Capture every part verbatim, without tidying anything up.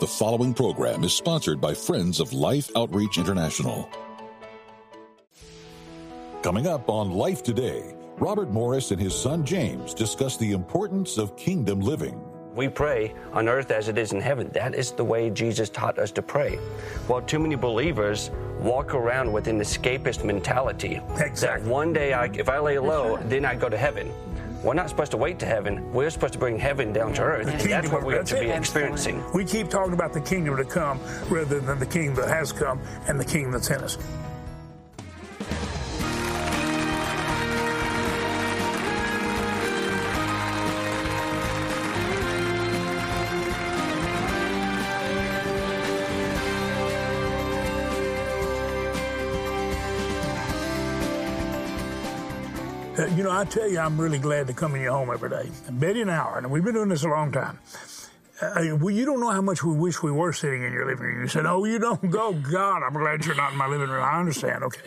The following program is sponsored by Friends of Life Outreach International. Coming up on Life Today, Robert Morris and his son James discuss the importance of kingdom living. We pray on earth as it is in heaven. That is the way Jesus taught us to pray. Well, too many believers walk around with an escapist mentality. Exactly. That one day, I, if I lay low, then I go to heaven. We're not supposed to wait to heaven. We're supposed to bring heaven down to earth. And that's what we have to be experiencing. We keep talking about the kingdom to come rather than the kingdom that has come and the kingdom that's in us. Uh, you know, I tell you, I'm really glad to come in your home every day. And Betty and I are, and we've been doing this a long time. Uh, well, you don't know how much we wish we were sitting in your living room. You said, oh, you don't go. God, I'm glad you're not in my living room. I understand. Okay.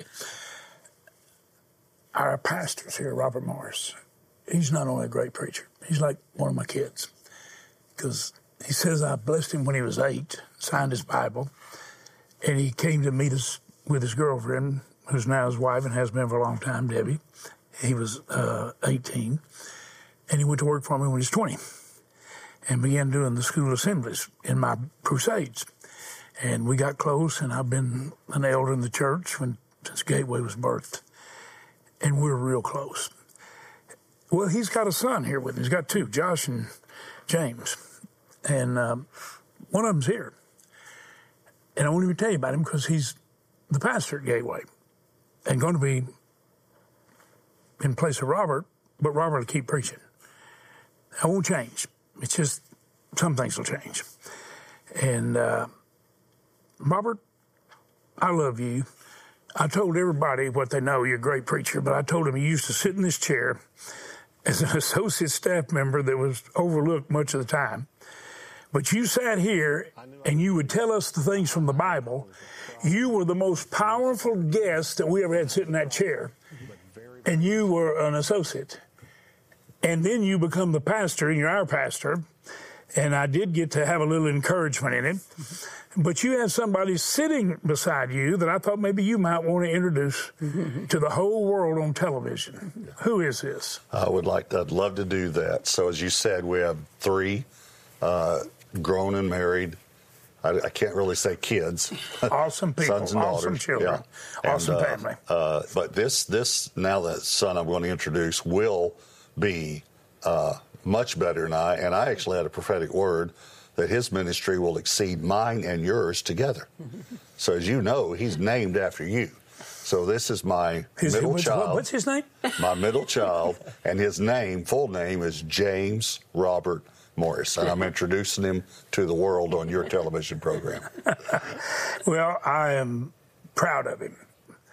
Our pastor's here, Robert Morris. He's not only a great preacher, he's like one of my kids. Because he says I blessed him when he was eight, signed his Bible, and he came to meet us with his girlfriend, who's now his wife and has been for a long time, Debbie. He was uh, eighteen, and he went to work for me when he was twenty and began doing the school assemblies in my crusades. And we got close, and I've been an elder in the church when, since Gateway was birthed, and we're real close. Well, he's got a son here with him. He's got two, Josh and James, and um, one of them's here. And I won't even tell you about him because he's the pastor at Gateway and going to be in place of Robert, but Robert will keep preaching. I won't change. It's just some things will change. And uh, Robert, I love you. I told everybody what they know, you're a great preacher, but I told him you used to sit in this chair as an associate staff member that was overlooked much of the time. But you sat here and you would tell us the things from the Bible. You were the most powerful guest that we ever had sit in that chair. And you were an associate. And then you become the pastor, and you're our pastor. And I did get to have a little encouragement in it. But you have somebody sitting beside you that I thought maybe you might want to introduce to the whole world on television. Who is this? I would like to, I'd love to do that. So as you said, we have three uh, grown and married. I, I can't really say kids. Awesome people, Sons and awesome daughters. children, yeah. awesome and, uh, family. Uh, but this, this now that son I'm going to introduce will be uh, much better than I. And I actually had a prophetic word that his ministry will exceed mine and yours together. So as you know, he's named after you. So this is my his, middle what's, child. What's his name? My middle child, and his name, full name, is James Robert Morris, and I'm introducing him to the world on your television program. Well, I am proud of him.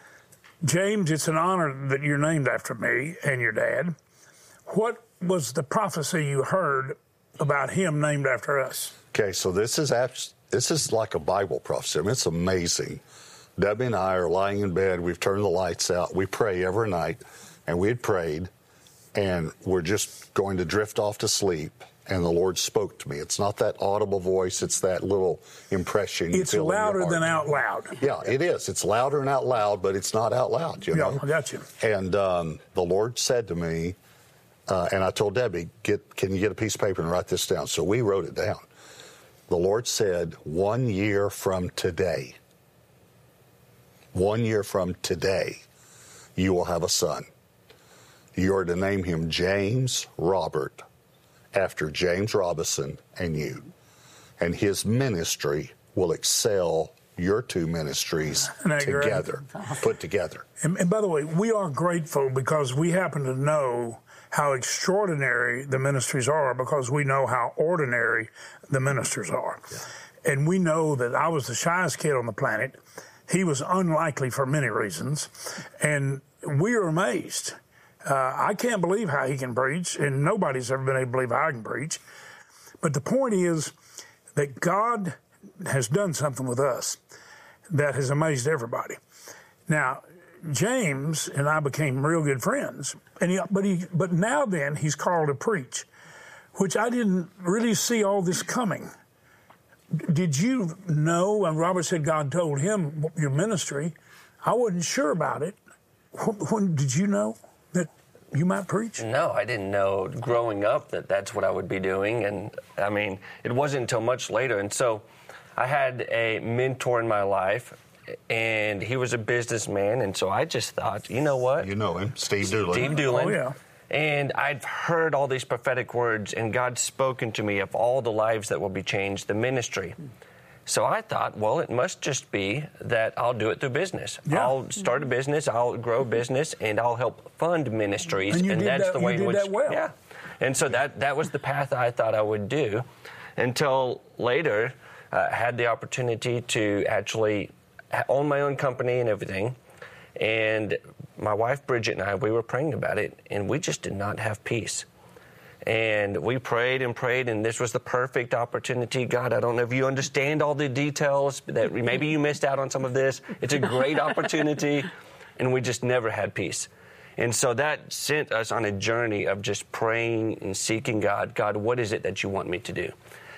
James, it's an honor that you're named after me and your dad. What was the prophecy you heard about him named after us? Okay, so this is abs- this is like a Bible prophecy. I mean, it's amazing. Debbie and I are lying in bed. We've turned the lights out. We pray every night, and we had prayed, and we're just going to drift off to sleep. And the Lord spoke to me. It's not that audible voice. It's that little impression. It's louder than out loud. Yeah, it is. It's louder and out loud, but it's not out loud, you know? Yeah, I got you. And um, the Lord said to me, uh, and I told Debbie, "Get, can you get a piece of paper and write this down?" So we wrote it down. The Lord said, one year from today, one year from today, you will have a son. You are to name him James Robert, after James Robinson and you. And his ministry will excel your two ministries together, put together. And, and by the way, we are grateful because we happen to know how extraordinary the ministries are because we know how ordinary the ministers are. Yeah. And we know that I was the shyest kid on the planet. He was unlikely for many reasons. And we are amazed. Uh, I can't believe how he can preach, and nobody's ever been able to believe how I can preach. But the point is that God has done something with us that has amazed everybody. Now, James and I became real good friends, and he, but he, but now then he's called to preach, which I didn't really see all this coming. did you know, and Robert said God told him your ministry, I wasn't sure about it. When did you know that you might preach? No, I didn't know growing up that that's what I would be doing. And I mean, it wasn't until much later. And so I had a mentor in my life, and he was a businessman. And so I just thought, you know what? You know him, Steve Doolin. Steve Doolin. Oh, yeah. And I'd heard all these prophetic words, and God's spoken to me of all the lives that will be changed, the ministry. So I thought, well, it must just be that I'll do it through business. Yeah. I'll start a business, I'll grow a business, and I'll help fund ministries. And, you and did that's that, the way you in did which, that well. yeah. And so that that was the path I thought I would do, until later I uh, had the opportunity to actually own my own company and everything. And my wife, Bridget, and I, we were praying about it, and we just did not have peace. And we prayed and prayed, and this was the perfect opportunity. God, I don't know if you understand all the details, that maybe you missed out on some of this. It's a great opportunity, and we just never had peace. And so that sent us on a journey of just praying and seeking God. God, what is it that you want me to do?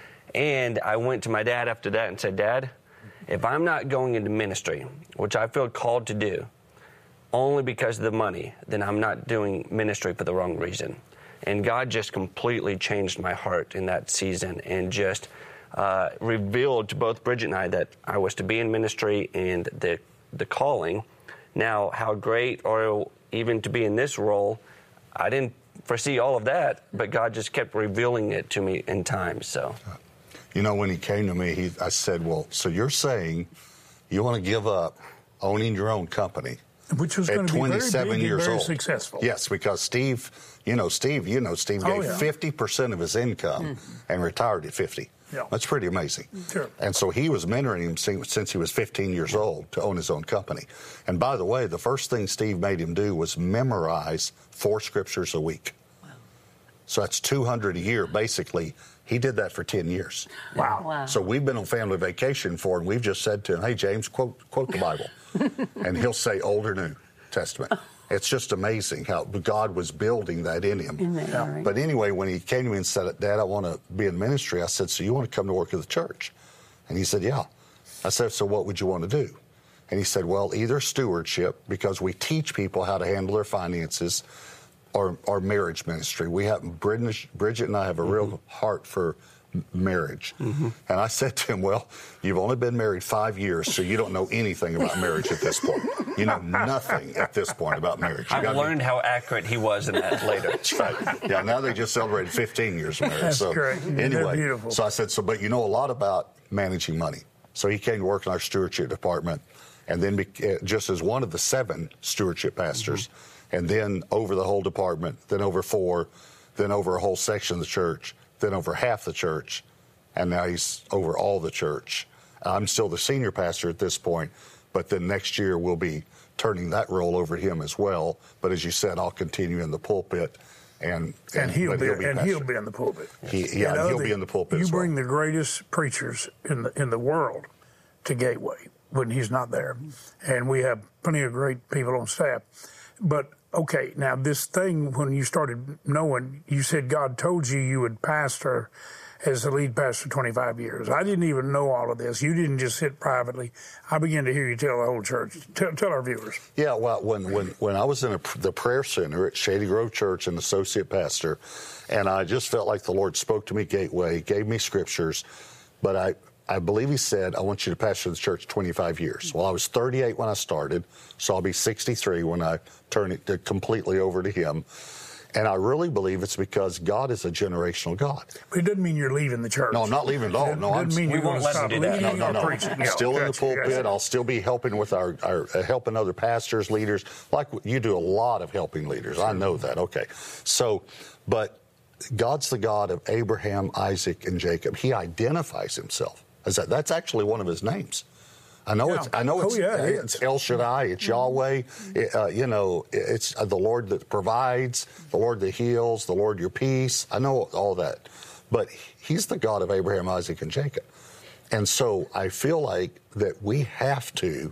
And I went to my dad after that and said, Dad, if I'm not going into ministry, which I feel called to do, only because of the money, then I'm not doing ministry for the wrong reason. And God just completely changed my heart in that season, and just uh, revealed to both Bridget and I that I was to be in ministry and the the calling. Now, how great, or even to be in this role, I didn't foresee all of that, but God just kept revealing it to me in time. So, you know, when he came to me, he, I said, well, so you're saying you want to give up owning your own company? Which was going to be twenty-seven very big years and very old. Successful. Yes, because Steve, you know, Steve, you know, Steve Oh, gave yeah. fifty percent of his income mm-hmm. and retired at fifty. Yeah. That's pretty amazing. Sure. And so he was mentoring him since, since he was fifteen years old to own his own company. And by the way, the first thing Steve made him do was memorize four scriptures a week. Wow. So that's two hundred a year, basically. He did that for ten years. Wow. wow. So we've been on family vacation for, and we've just said to him, hey, James, quote, quote the Bible. And he'll say Old or New Testament. It's just amazing how God was building that in him. In there, right. But anyway, when he came to me and said, Dad, I want to be in ministry, I said, so you want to come to work at the church? And he said, yeah. I said, so what would you want to do? And he said, well, either stewardship, because we teach people how to handle their finances, or, or marriage ministry. We have, Bridget, Bridget and I have a real mm-hmm. heart for marriage. Mm-hmm. And I said to him, well, you've only been married five years, so you don't know anything about marriage at this point. You know nothing at this point about marriage. You I've learned be... how accurate he was in that later. That's right. Yeah, now they just celebrated fifteen years of marriage. That's so great. Anyway, They're beautiful. So I said, so, but you know a lot about managing money. So he came to work in our stewardship department, and then be, just as one of the seven stewardship pastors, mm-hmm. and then over the whole department, then over four, then over a whole section of the church, then over half the church, and now he's over all the church. I'm still the senior pastor at this point, but then next year we'll be turning that role over to him as well. But as you said, I'll continue in the pulpit, and and, and he'll be, he'll be and he'll be in the pulpit. He, yeah, you know, he'll the, be in the pulpit. You as well. bring the greatest preachers in the in the world to Gateway when he's not there, and we have plenty of great people on staff. But okay, now this thing, when you started knowing, you said God told you you would pastor as the lead pastor twenty-five years. I didn't even know all of this. You didn't just sit privately. I began to hear you tell the whole church. Tell, tell our viewers. Yeah, well, when when, when I was in a, the prayer center at Shady Grove Church, an associate pastor, and I just felt like the Lord spoke to me Gateway, gave me scriptures, but I, I believe he said, I want you to pastor the church twenty-five years. Well, I was thirty-eight when I started, so I'll be sixty-three when I turn it completely over to him. And I really believe it's because God is a generational God. But it doesn't mean you're leaving the church. No, I'm not leaving at all. No, it doesn't I'm, mean we you're going won't to let stop him do that. leading no, no, or no. preaching. I'm Yeah, still in the gotcha, pulpit. gotcha. I'll still be helping with our, our uh, helping other pastors, leaders. Like you do a lot of helping leaders. I know that. Okay. So, but God's the God of Abraham, Isaac, and Jacob. He identifies himself as that. That's actually one of his names. I know Yeah. it's. I know it's. Oh, yeah, it it's is. El Shaddai. It's Yahweh. It, uh, you know, it's uh, the Lord that provides, the Lord that heals, the Lord your peace. I know all that, but He's the God of Abraham, Isaac, and Jacob. And so I feel like that we have to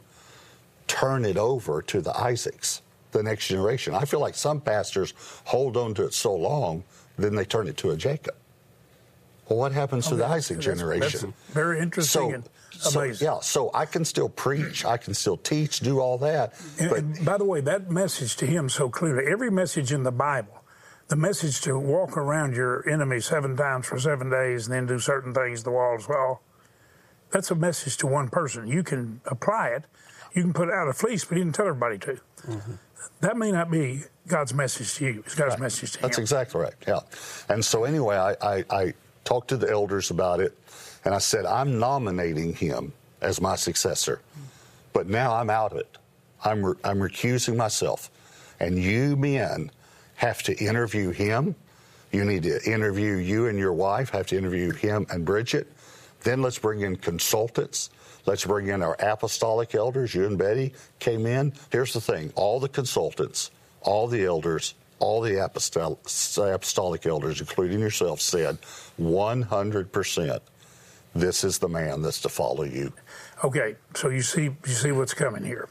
turn it over to the Isaacs, the next generation. I feel like some pastors hold on to it so long, then they turn it to a Jacob. Well, what happens to Okay. the Isaac That's- generation? that's very interesting So, and so, amazing. yeah, so I can still preach, I can still teach, do all that. And, but and by the way, that message to him so clearly, every message in the Bible, the message to walk around your enemy seven times for seven days and then do certain things, the walls fall, that's a message to one person. You can apply it. You can put it out a fleece, but you didn't tell everybody to. Mm-hmm. That may not be God's message to you. It's God's right. message to That's him. exactly right, yeah. And so anyway, I, I, I talked to the elders about it, and I said, I'm nominating him as my successor, but now I'm out of it. I'm, re- I'm recusing myself. And you men have to interview him. You need to interview, you and your wife have to interview him and Bridget. Then let's bring in consultants. Let's bring in our apostolic elders. You and Betty came in. Here's the thing. All the consultants, all the elders, all the apostolic, apostolic elders, including yourself, said one hundred percent this is the man that's to follow you. Okay, so you see, you see what's coming here.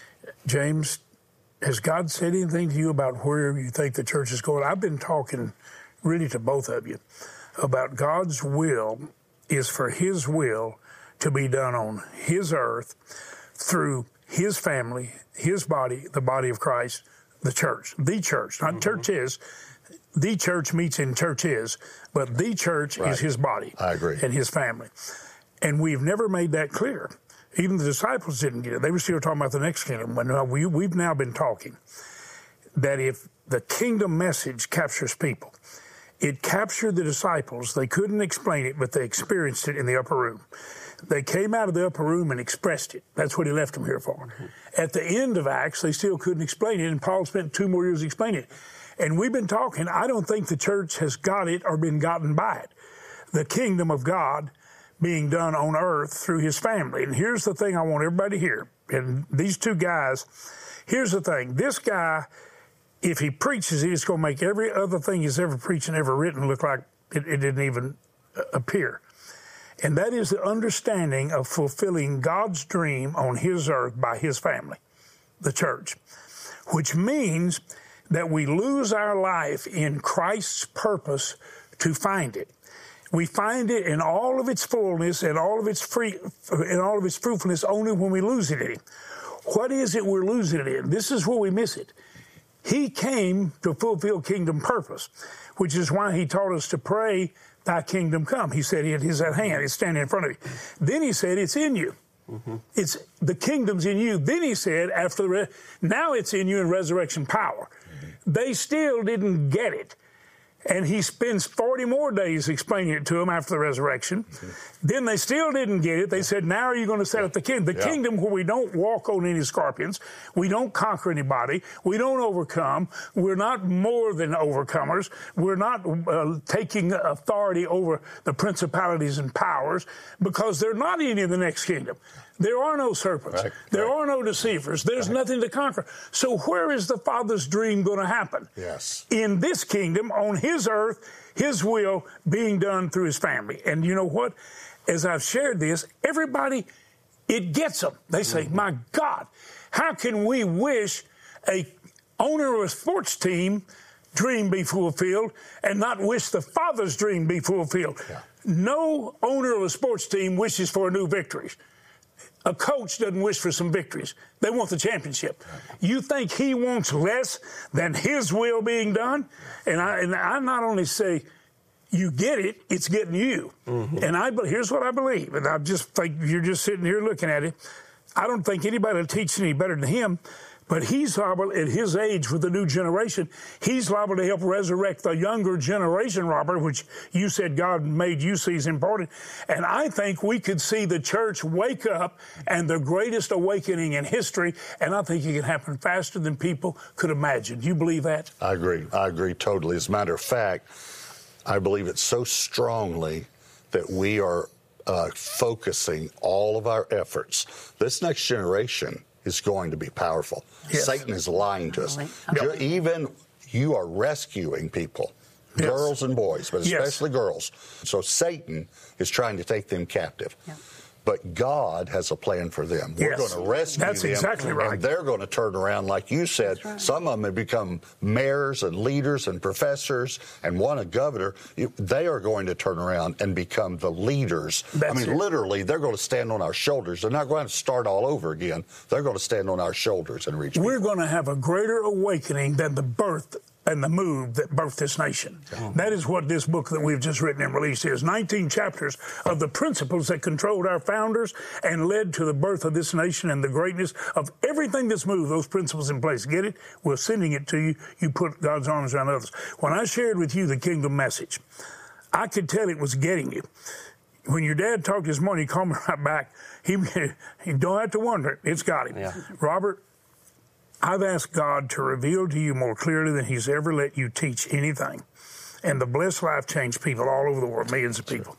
James, has God said anything to you about where you think the church is going? I've been talking really to both of you about God's will is for his will to be done on his earth through his family, his body, the body of Christ, the church, the church, not mm-hmm. churches. The church meets in churches, but the church right. is his body. I agree. And his family. And we've never made that clear. Even the disciples didn't get it. They were still talking about the next kingdom. When we, we've now been talking that if the kingdom message captures people, it captured the disciples. They couldn't explain it, but they experienced it in the upper room. They came out of the upper room and expressed it. That's what he left them here for. Mm-hmm. At the end of Acts, they still couldn't explain it, and Paul spent two more years explaining it. And we've been talking, I don't think the church has got it or been gotten by it. The kingdom of God being done on earth through his family. And here's the thing I want everybody to hear. And these two guys, here's the thing. This guy, if he preaches it, it's going to make every other thing he's ever preached and ever written look like it, it didn't even appear. And that is the understanding of fulfilling God's dream on his earth by his family, the church, which means that we lose our life in Christ's purpose to find it. We find it in all of its fullness and all of its free, in all of its fruitfulness only when we lose it in him. What is it we're losing it in? This is where we miss it. He came to fulfill kingdom purpose, which is why he taught us to pray, thy kingdom come. He said it is at hand. It's standing in front of you. Then he said it's in you. Mm-hmm. It's the kingdom's in you. Then he said after the re- now it's in you in resurrection power. Mm-hmm. They still didn't get it. And he spends forty more days explaining it to them after the resurrection. Mm-hmm. Then they still didn't get it. They said, now are you going to set up the kingdom? The yeah. kingdom where we don't walk on any scorpions. We don't conquer anybody. We don't overcome. We're not more than overcomers. We're not uh, taking authority over the principalities and powers because they're not any in the next kingdom. There are no serpents. Right, there right. are no deceivers. There's right. nothing to conquer. So where is the Father's dream going to happen? Yes. In this kingdom, on his earth, his will being done through his family. And you know what? As I've shared this, everybody, it gets them. They say, mm-hmm. my God, how can we wish a owner of a sports team dream be fulfilled and not wish the Father's dream be fulfilled? Yeah. No owner of a sports team wishes for a new victory. A coach doesn't wish for some victories. They want the championship. You think he wants less than his will being done? And I, and I not only say, you get it, it's getting you. Mm-hmm. And I, here's what I believe, and I just think you're just sitting here looking at it. I don't think anybody will teach any better than him, but he's liable at his age with the new generation. He's liable to help resurrect the younger generation, Robert, which you said God made you see is important. And I think we could see the church wake up and the greatest awakening in history, and I think it can happen faster than people could imagine. Do you believe that? I agree. I agree totally. As a matter of fact, I believe it so strongly that we are uh, focusing all of our efforts. This next generation is going to be powerful. Yes. Satan is lying to us. Okay. Even you are rescuing people, yes. girls and boys, but especially yes. girls. So Satan is trying to take them captive. Yep. but God has a plan for them. We're Yes. going to rescue That's them. exactly right. And they're going to turn around, like you said. Right. Some of them have become mayors and leaders and professors, and one a governor. You- They are going to turn around and become the leaders. That's I mean, it. literally, they're going to stand on our shoulders. They're not going to start all over again. They're going to stand on our shoulders and reach We're people. going to have a greater awakening than the birth and the move that birthed this nation. That is what this book that we've just written and released is. nineteen chapters of the principles that controlled our founders and led to the birth of this nation and the greatness of everything that's moved, those principles in place. Get it? We're sending it to you. You put God's arms around others. When I shared with you the kingdom message, I could tell it was getting you. When your dad talked this morning, he called me right back. He, he don't have to wonder. It's got him. Yeah. Robert, I've asked God to reveal to you more clearly than he's ever let you teach anything. And the blessed life changed people all over the world, millions of people.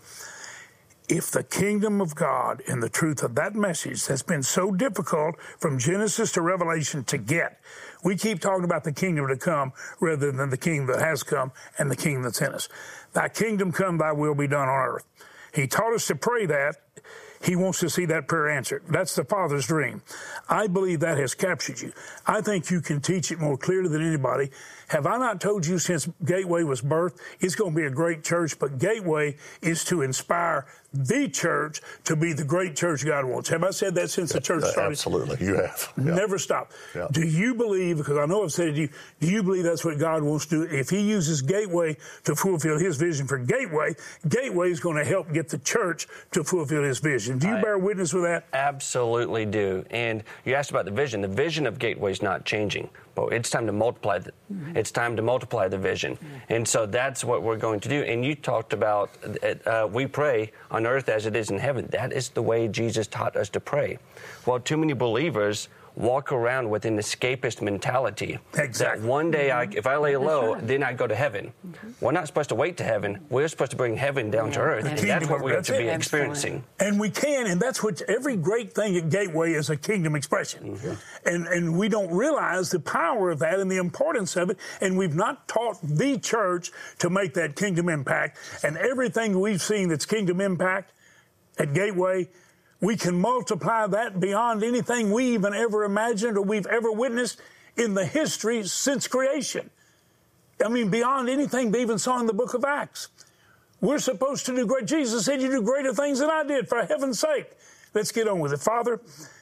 If the kingdom of God and the truth of that message that's been so difficult from Genesis to Revelation to get, we keep talking about the kingdom to come rather than the kingdom that has come and the kingdom that's in us. Thy kingdom come, thy will be done on earth. He taught us to pray that. He wants to see that prayer answered. That's the Father's dream. I believe that has captured you. I think you can teach it more clearly than anybody. Have I not told you since Gateway was birthed, it's going to be a great church, but Gateway is to inspire the church to be the great church God wants. Have I said that since the church started? Absolutely, you have. Yeah. Never stop. Yeah. Do you believe, because I know I've said it to you, do you believe that's what God wants to do? If he uses Gateway to fulfill his vision for Gateway, Gateway is going to help get the church to fulfill his vision. Do you I bear witness with that? Absolutely do. And you asked about the vision. The vision of Gateway is not changing, but it's time to multiply. The, mm-hmm. It's time to multiply the vision. Mm-hmm. And so that's what we're going to do. And you talked about uh, we pray on earth as it is in heaven. That is the way Jesus taught us to pray. Well, too many believers walk around with an escapist mentality. Exactly. That one day, mm-hmm. I, if I lay low, right. then I go to heaven. Mm-hmm. We're not supposed to wait to heaven. We're supposed to bring heaven down yeah. to earth. The And that's what we're going to be it. experiencing. And we can, and that's what every great thing at Gateway is, a kingdom expression. Mm-hmm. And and we don't realize the power of that and the importance of it, and we've not taught the church to make that kingdom impact. And everything we've seen that's kingdom impact at Gateway, we can multiply that beyond anything we even ever imagined or we've ever witnessed in the history since creation. I mean, beyond anything they even saw in the book of Acts. We're supposed to do great. Jesus said, you do greater things than I did, for heaven's sake. Let's get on with it. Father,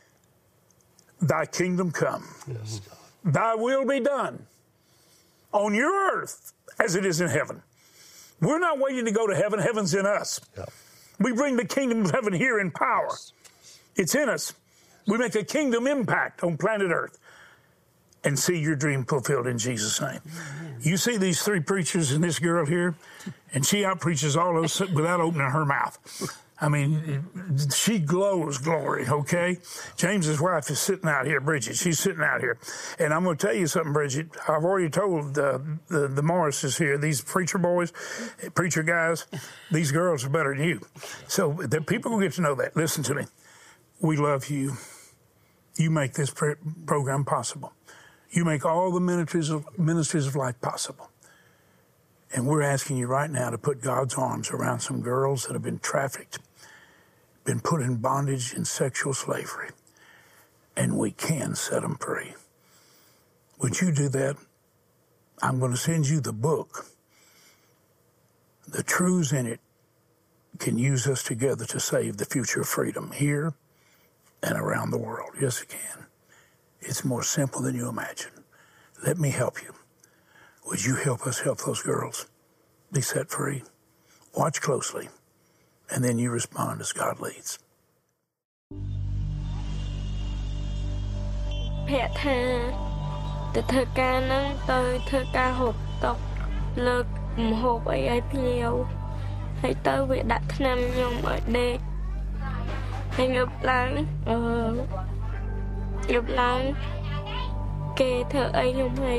thy kingdom come. Yes. Thy will be done on your earth as it is in heaven. We're not waiting to go to heaven. Heaven's in us. Yeah. We bring the kingdom of heaven here in power. Yes. It's in us. We make a kingdom impact on planet Earth and see your dream fulfilled in Jesus' name. Amen. You see these three preachers and this girl here, and she out-preaches all of us without opening her mouth. I mean, she glows glory, okay? James's wife is sitting out here, Bridget. She's sitting out here. And I'm going to tell you something, Bridget. I've already told uh, the, the Morrises here, these preacher boys, preacher guys, these girls are better than you. So the people will get to know that. Listen to me. We love you. You make this pr- program possible. You make all the ministries of, ministries of life possible. And we're asking you right now to put God's arms around some girls that have been trafficked, been put in bondage and sexual slavery, and we can set them free. Would you do that? I'm going to send you the book. The truths in it can use us together to save the future of freedom here and around the world. Yes, it can. It's more simple than you imagine. Let me help you. Would you help us help those girls be set free? Watch closely, and then you respond as God leads. ភាក់ថាទៅធ្វើការហ្នឹងទៅធ្វើការហូបតុកលើកម្ហូបអីឲ្យភ្ញៀវហើយទៅវាដាក់ថ្នាំខ្ញុំឲ្យដេកហើយងើបឡើងអឺងើបឡើងគេធ្វើអីខ្ញុំហើយ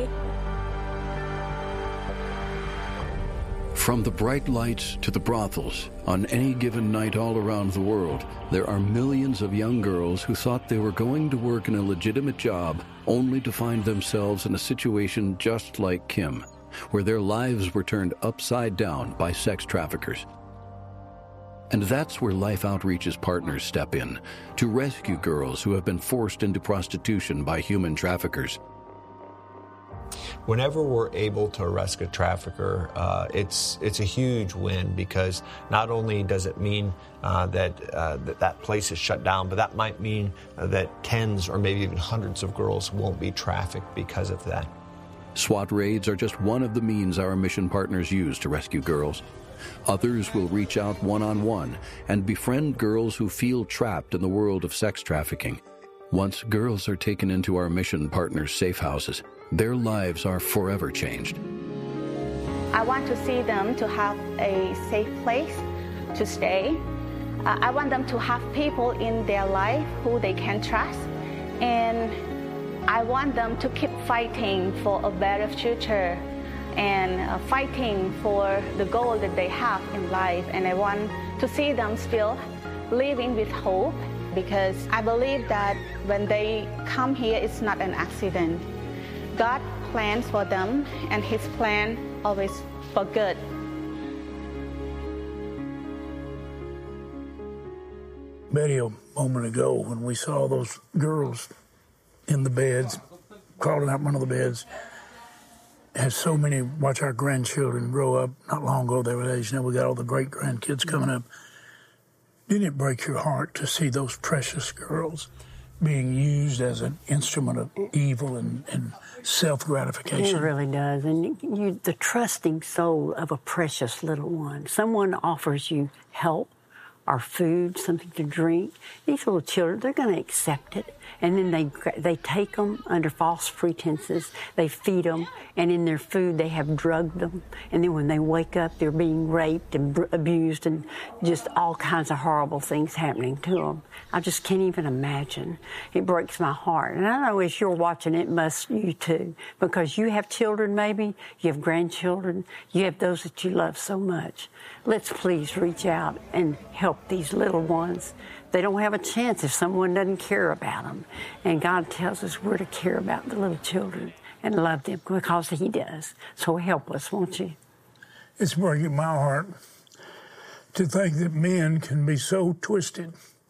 From the bright lights to the brothels, on any given night all around the world, there are millions of young girls who thought they were going to work in a legitimate job only to find themselves in a situation just like Kim, where their lives were turned upside down by sex traffickers. And that's where Life Outreach's partners step in to rescue girls who have been forced into prostitution by human traffickers. Whenever we're able to arrest a trafficker, uh, it's it's a huge win, because not only does it mean uh, that, uh, that that place is shut down, but that might mean uh, that tens or maybe even hundreds of girls won't be trafficked because of that. SWAT raids are just one of the means our mission partners use to rescue girls. Others will reach out one-on-one and befriend girls who feel trapped in the world of sex trafficking. Once girls are taken into our mission partners' safe houses, their lives are forever changed. I want to see them to have a safe place to stay. Uh, I want them to have people in their life who they can trust. And I want them to keep fighting for a better future and uh, fighting for the goal that they have in life. And I want to see them still living with hope, because I believe that when they come here, it's not an accident. God plans for them, and His plan always for good. Betty, a moment ago, when we saw those girls in the beds, crawling out one of the beds, had so many, watch our grandchildren grow up. Not long ago, they were age. Now we got all the great grandkids coming up. Didn't it break your heart to see those precious girls being used as an instrument of evil and, and self-gratification? It really does. And you, you, the trusting soul of a precious little one. Someone offers you help or food, something to drink. These little children, they're going to accept it. And then they they take them under false pretenses. They feed them, and in their food they have drugged them. And then when they wake up, they're being raped and br- abused, and just all kinds of horrible things happening to them. I just can't even imagine. It breaks my heart. And I know as you're watching it, must you too, because you have children maybe, you have grandchildren, you have those that you love so much. Let's please reach out and help these little ones. They don't have a chance if someone doesn't care about them. And God tells us we're to care about the little children and love them, because He does. So help us, won't you? It's breaking my heart to think that men can be so twisted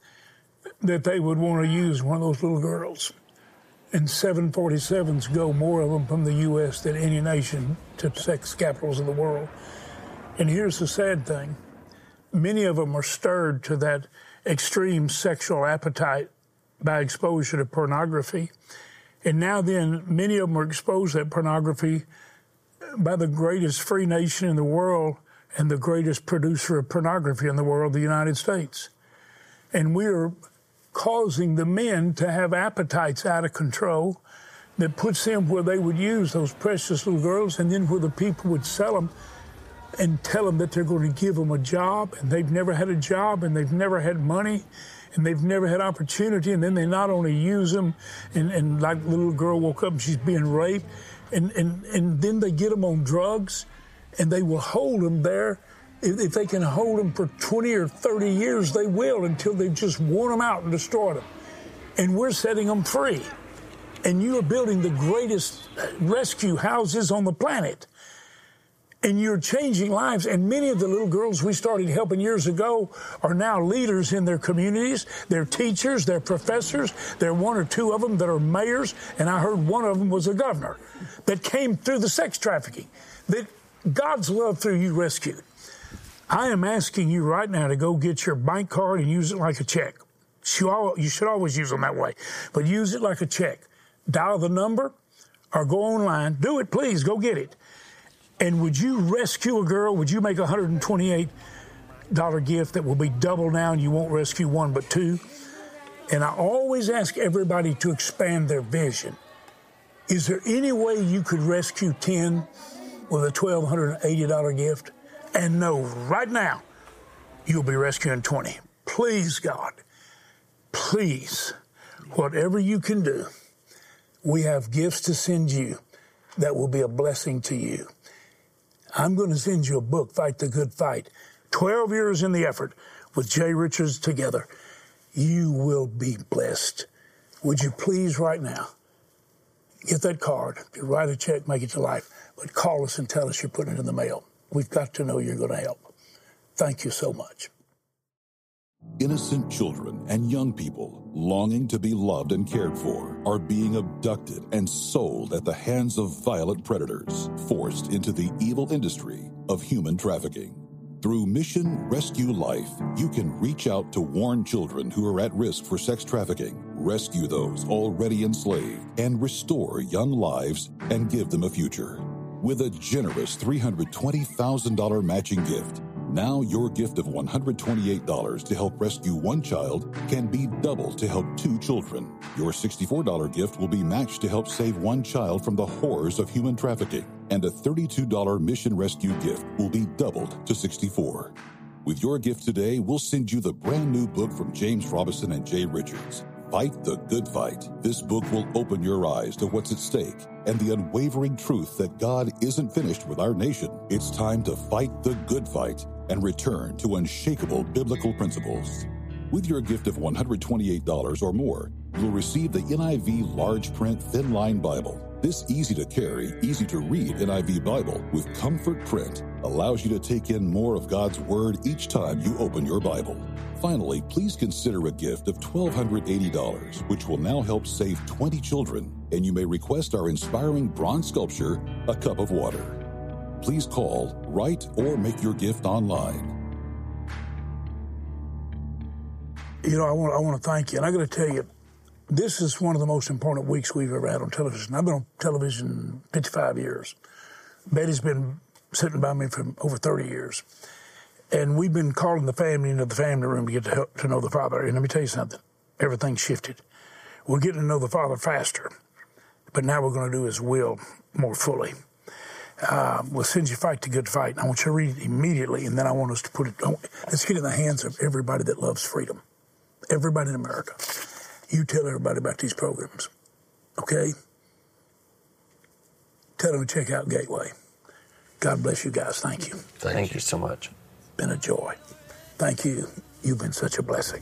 that they would want to use one of those little girls. And seven forty-sevens go, more of them from the U S than any nation, to sex capitals of the world. And here's the sad thing. Many of them are stirred to that extreme sexual appetite by exposure to pornography. And now then, many of them are exposed to that pornography by the greatest free nation in the world and the greatest producer of pornography in the world, the United States. And we're causing the men to have appetites out of control that puts them where they would use those precious little girls, and then where the people would sell them and tell them that they're going to give them a job, and they've never had a job, and they've never had money, and they've never had opportunity, and then they not only use them, and, and like the little girl woke up and she's being raped, and, and, and then they get them on drugs, and they will hold them there. If, if they can hold them for twenty or thirty years, they will, until they've just worn them out and destroyed them. And we're setting them free. And you are building the greatest rescue houses on the planet. And you're changing lives. And many of the little girls we started helping years ago are now leaders in their communities. They're teachers, they're professors. There are one or two of them that are mayors. And I heard one of them was a governor that came through the sex trafficking, that God's love through you rescued. I am asking you right now to go get your bank card and use it like a check. You should always use them that way. But use it like a check. Dial the number or go online. Do it, please. Go get it. And would you rescue a girl? Would you make a one hundred twenty-eight dollars gift that will be double now, and you won't rescue one but two? And I always ask everybody to expand their vision. Is there any way you could rescue ten with a one thousand two hundred eighty dollars gift? And know right now you'll be rescuing twenty. Please, God, please, whatever you can do, we have gifts to send you that will be a blessing to you. I'm going to send you a book, Fight the Good Fight. twelve years in the effort with Jay Richards together. You will be blessed. Would you please right now get that card, write a check, make it to life, but call us and tell us you're putting it in the mail. We've got to know you're going to help. Thank you so much. Innocent children and young people longing to be loved and cared for are being abducted and sold at the hands of violent predators, forced into the evil industry of human trafficking. Through Mission Rescue Life, you can reach out to warn children who are at risk for sex trafficking, rescue those already enslaved, and restore young lives and give them a future. With a generous three hundred twenty thousand dollars matching gift, now your gift of one hundred twenty-eight dollars to help rescue one child can be doubled to help two children. Your sixty-four dollars gift will be matched to help save one child from the horrors of human trafficking. And a thirty-two dollars Mission Rescue gift will be doubled to sixty-four dollars. With your gift today, we'll send you the brand new book from James Robison and Jay Richards, Fight the Good Fight. This book will open your eyes to what's at stake and the unwavering truth that God isn't finished with our nation. It's time to fight the good fight and return to unshakable biblical principles. With your gift of one hundred twenty-eight dollars or more, you'll receive the N I V Large Print Thin Line Bible. This easy-to-carry, easy-to-read N I V Bible with comfort print allows you to take in more of God's Word each time you open your Bible. Finally, please consider a gift of one thousand two hundred eighty dollars, which will now help save twenty children, and you may request our inspiring bronze sculpture, A Cup of Water. Please call, write, or make your gift online. You know, I want, I want to thank you, and I got to tell you, this is one of the most important weeks we've ever had on television. I've been on television fifty-five years. Betty's been sitting by me for over thirty years. And we've been calling the family into the family room to get to, help, to know the Father. And let me tell you something, everything shifted. We're getting to know the Father faster, but now we're going to do His will more fully. Uh, we'll send you Fight the Good Fight. And I want you to read it immediately, and then I want us to put it, let's get it in the hands of everybody that loves freedom. Everybody in America. You tell everybody about these programs, okay? Tell them to check out Gateway. God bless you guys. Thank you. Thank, Thank you. you so much. Been a joy. Thank you. You've been such a blessing.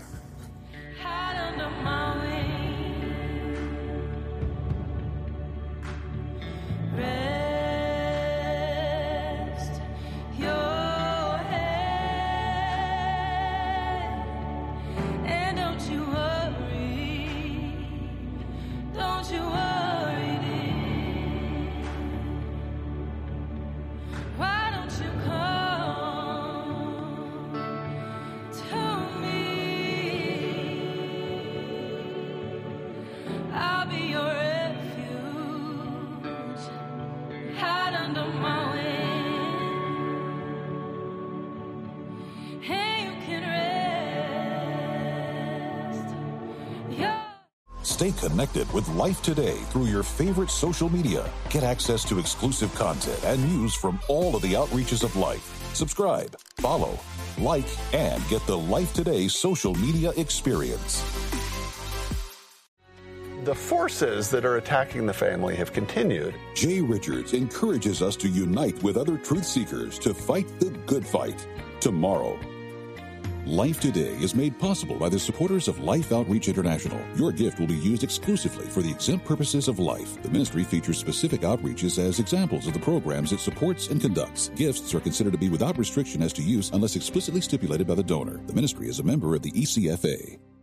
Stay connected with Life Today through your favorite social media. Get access to exclusive content and news from all of the outreaches of Life. Subscribe, follow, like, and get the Life Today social media experience. The forces that are attacking the family have continued. Jay Richards encourages us to unite with other truth seekers to fight the good fight tomorrow. Life Today is made possible by the supporters of Life Outreach International. Your gift will be used exclusively for the exempt purposes of Life. The ministry features specific outreaches as examples of the programs it supports and conducts. Gifts are considered to be without restriction as to use unless explicitly stipulated by the donor. The ministry is a member of the E C F A.